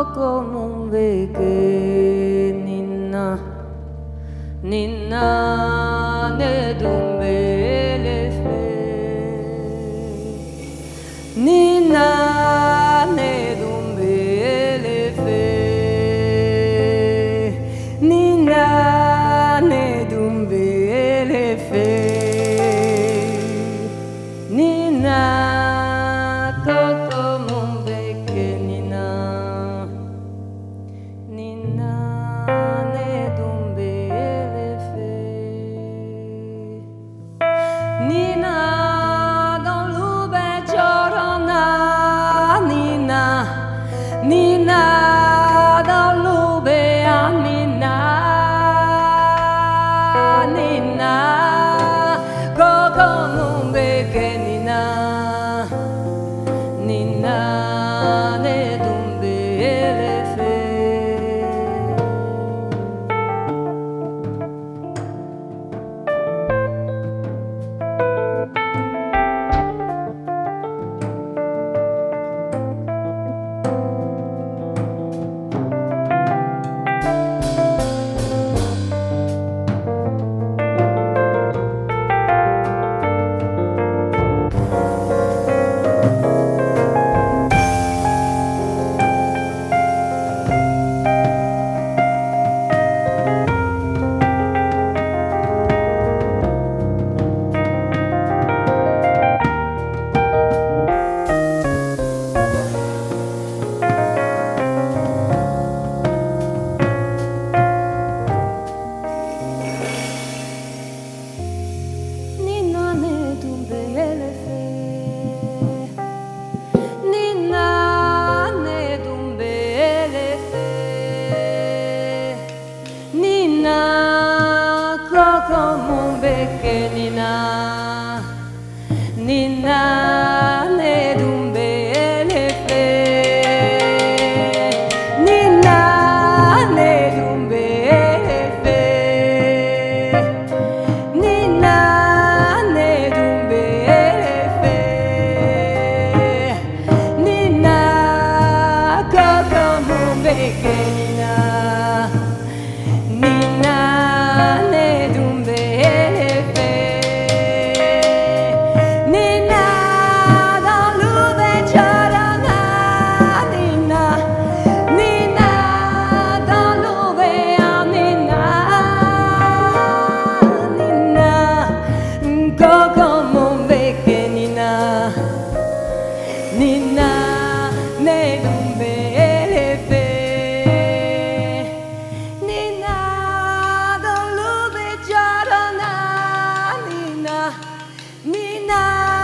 como ve que Nina ne dumbe le fe Nina ne dumbe le fe Nina ne dumbe le fe Nina toto mumbe ke Nina Nina ne dumbe le fe Nina dans l'ube giorna Nina Nina dans l'ube Nina Nina coco mumbe ke Nina Nina ne dumbe le fe Como que Nina Nina ne dumbe le fe Nina ne dumbe le fe Nina ne dumbe le fe Nina como que Nina Nina ne dumbe le fe Nina dans l'ube giorna Nina Nina dans l'ube Nina Nina coco mumbe che Nina Nina ne dumbe le fe Nina